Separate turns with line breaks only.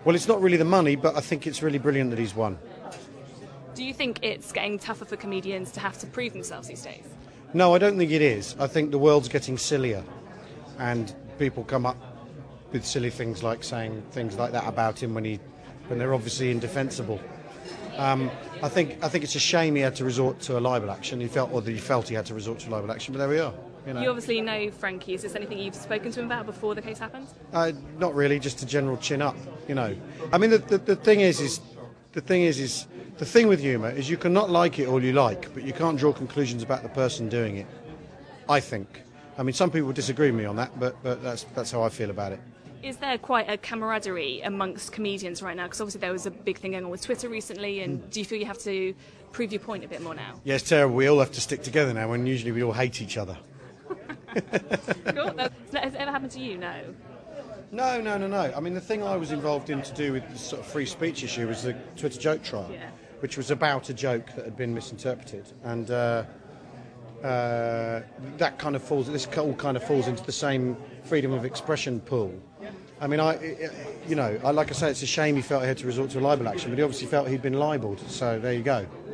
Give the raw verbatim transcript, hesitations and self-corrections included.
Well, it's not really the money, but I think it's really brilliant that he's won.
Do you think it's getting tougher for comedians to have to prove themselves these days?
No, I don't think it is. I think the world's getting sillier, and people come up with silly things like saying things like that about him when he, when they're obviously indefensible. Um, I think I think it's a shame he had to resort to a libel action. He felt, or that he felt he had to resort to a libel action, but there we are. You know.
You obviously know Frankie. Is this anything you've spoken to him about before the case happened?
Uh, not really, just a general chin up. You know. I mean, the, the, the thing is, is the thing is, is the thing with humour is you can not like it all you like, but you can't draw conclusions about the person doing it. I think. I mean, some people disagree with me on that, but but that's that's how I feel about it.
Is there quite a camaraderie amongst comedians right now? Because obviously there was a big thing going on with Twitter recently, and mm. do you feel you have to prove your point a bit more now?
Yeah, it's terrible. We all have to stick together now, when usually we all hate each other.
Cool. Has it ever happened to you? No.
No, no, no, no. I mean, the thing I was involved in to do with the sort of free speech issue was the Twitter joke trial,
yeah.
which was about a joke that had been misinterpreted, and uh, uh, that kind of falls. This all kind of falls into the same freedom of expression pool. I mean, I, you know, I, like I say, it's a shame he felt he had to resort to a libel action, but he obviously felt he'd been libelled. So there you go.